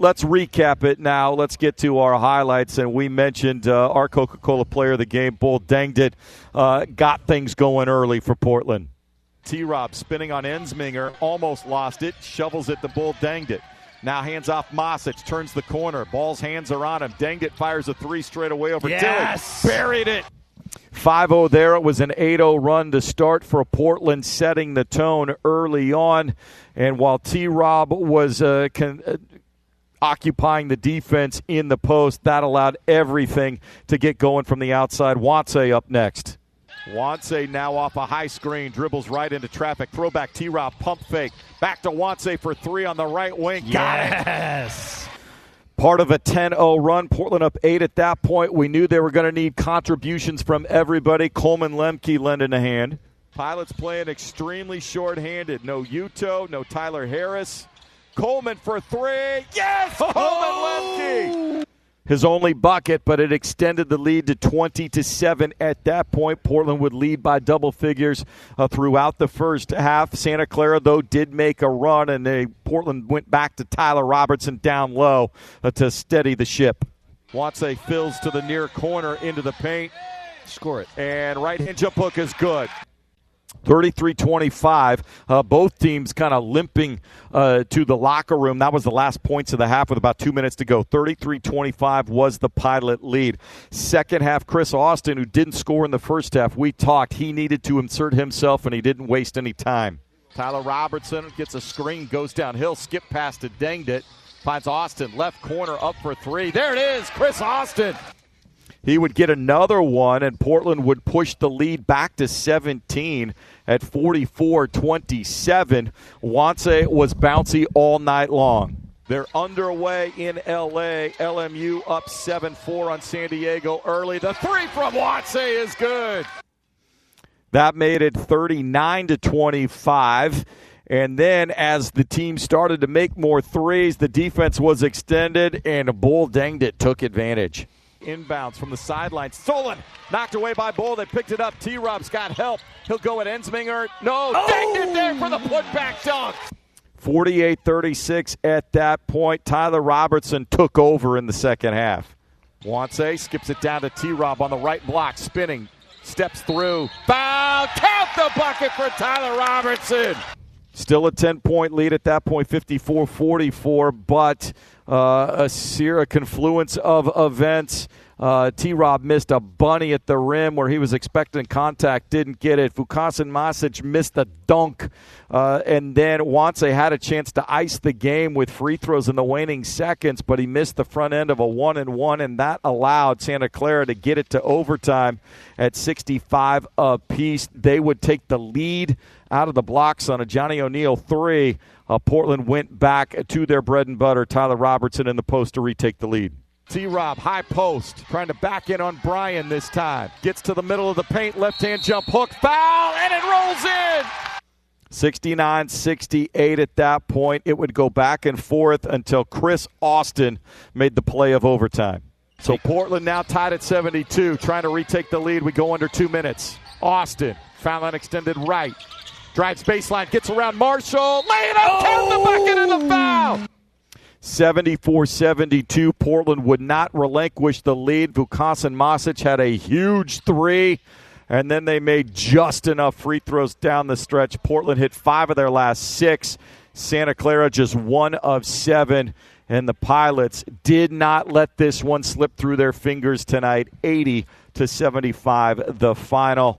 let's recap it now. Let's get to our highlights. And we mentioned our Coca-Cola player of the game, Bull Danged It, got things going early for Portland. T-Rob spinning on Ensminger, almost lost it, shovels it to Bull Danged It. Now hands off Masic, turns the corner. Ball's hands are on him. Danged It fires a three straight away over Tilly. Buried it. 5-0 there. It was an 8-0 run to start for Portland, setting the tone early on. And while T-Rob was occupying the defense in the post, that allowed everything to get going from the outside. Wansey up next. Wansey now off a high screen, dribbles right into traffic. Throwback T-Rob, pump fake. Back to Wansey for three on the right wing. Yes. Part of a 10-0 run. Portland up 8 at that point. We knew they were going to need contributions from everybody. Coleman Lemke lending a hand. Pilots playing extremely short-handed. No Yuto, no Tyler Harris. Coleman for three. Yes! Coleman Lemke! His only bucket, but it extended the lead to 20-7 at that point. Portland would lead by double figures throughout the first half. Santa Clara, though, did make a run, and Portland went back to Tyler Robertson down low to steady the ship. Wansey fills to the near corner into the paint. Score it. And right-hand jump hook is good. 33-25. Both teams kind of limping to the locker room. That was the last points of the half with about 2 minutes to go. 33-25 was the Pilot lead. Second half, Chris Austin, who didn't score in the first half, we talked. He needed to insert himself, and he didn't waste any time. Tyler Robertson gets a screen, goes downhill, skip past it, Danged It. Finds Austin, left corner, up for three. There it is, Chris Austin. He would get another one, and Portland would push the lead back to 17 at 44-27. Wansey was bouncy all night long. They're underway in L.A. LMU up 7-4 on San Diego early. The three from Wansey is good. That made it 39-25. And then as the team started to make more threes, the defense was extended, and Bull Danged It took advantage. Inbounds from the sideline. Stolen. Knocked away by Bull. They picked it up. T-Rob's got help. He'll go at Ensminger. No. Danged It there for the putback dunk. 48-36 at that point. Tyler Robertson took over in the second half. Wansey skips it down to T-Rob on the right block. Spinning. Steps through. Foul. Count the bucket for Tyler Robertson. Still a 10-point lead at that point, 54-44, but a confluence of events. T-Rob missed a bunny at the rim where he was expecting contact, didn't get it. Vukasin Masic missed a dunk, and then Wansey had a chance to ice the game with free throws in the waning seconds, but he missed the front end of a 1-and-1, and that allowed Santa Clara to get it to overtime at 65 apiece. They would take the lead out of the blocks on a Johnny O'Neal three. Portland went back to their bread and butter. Tyler Robertson in the post to retake the lead. T-Rob, high post, trying to back in on Bryan this time. Gets to the middle of the paint, left-hand jump hook, foul, and it rolls in! 69-68 at that point. It would go back and forth until Chris Austin made the play of overtime. So Portland now tied at 72, trying to retake the lead. We go under 2 minutes. Austin, foul line extended right. Drives baseline, gets around Marshall. Lay it up, count the bucket and the foul. 74-72. Portland would not relinquish the lead. Vukasin Masic had a huge three, and then they made just enough free throws down the stretch. Portland hit 5 of their last 6. Santa Clara just 1 of 7. And the Pilots did not let this one slip through their fingers tonight. 80-75 the final.